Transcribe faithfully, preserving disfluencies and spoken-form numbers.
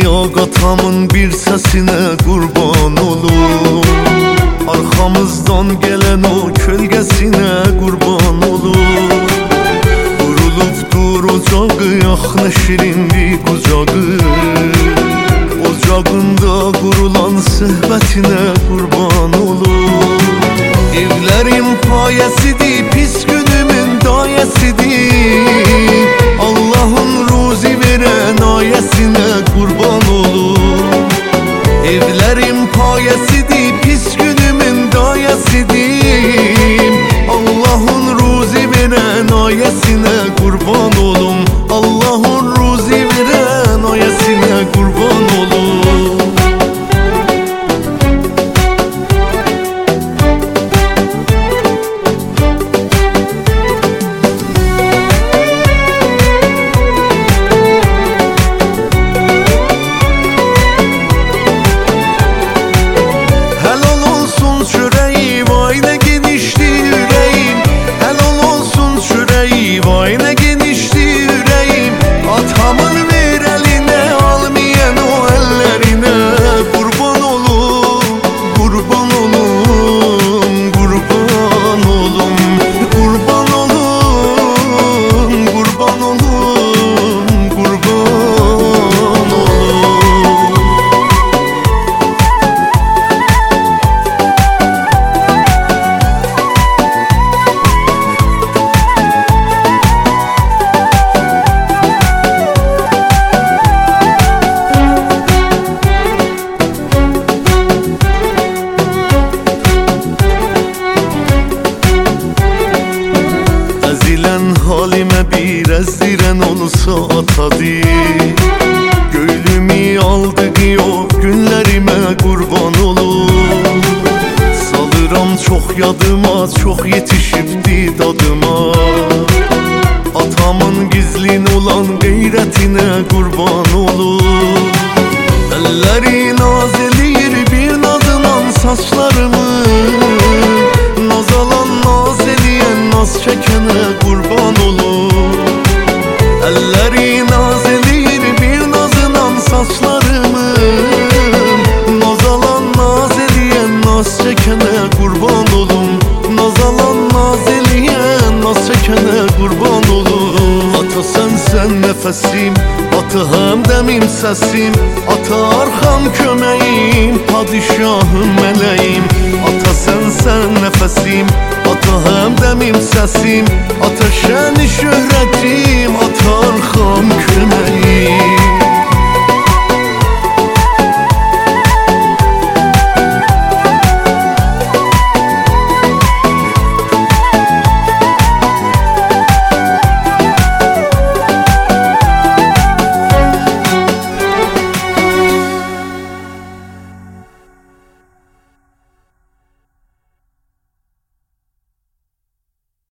yok atamın bir sesine kurban olur. Arkamızdan gelen o kölgesine kurban olur. Kurulubdur ocağı, yak ne şirindir kucağı. Ocağında kurulan söhbetine kurban olur. Evlerim payesidir, pis günümün dayesidir. Allah'ın ruzi veren ayesine kurban olur. Evlerim payesidir, pis günümün dayesidir. Allah'ın ruzi veren ayesine kurban olum. Allah'ın ruzi veren ayesine kurban olum. Halime bir ezdiren olsa atadı. Gönlümü aldı o günlerime kurban olur. Salıram çok yadıma, çok yetişipti dadıma. Atamın gizlin olan gayretine kurban olur. Elleri naz eləyir bir nazınan saçlarımı. Naz alan naz eləyən naz çəkənə kurban olur. Elleri naz eləyir bir nazınan saçlarımı. Naz alan naz eləyən naz çəkənə kurban olum. Naz alan naz eləyən naz çəkənə kurban olum. Ata sensen nefesim, ata hemdemim sesim. Ata arkam kömeğim, padişahım meleğim. Ata sensen nefesim, ata hemdemim sesim. Ata şen şöhretim, ata arkam kömeğim.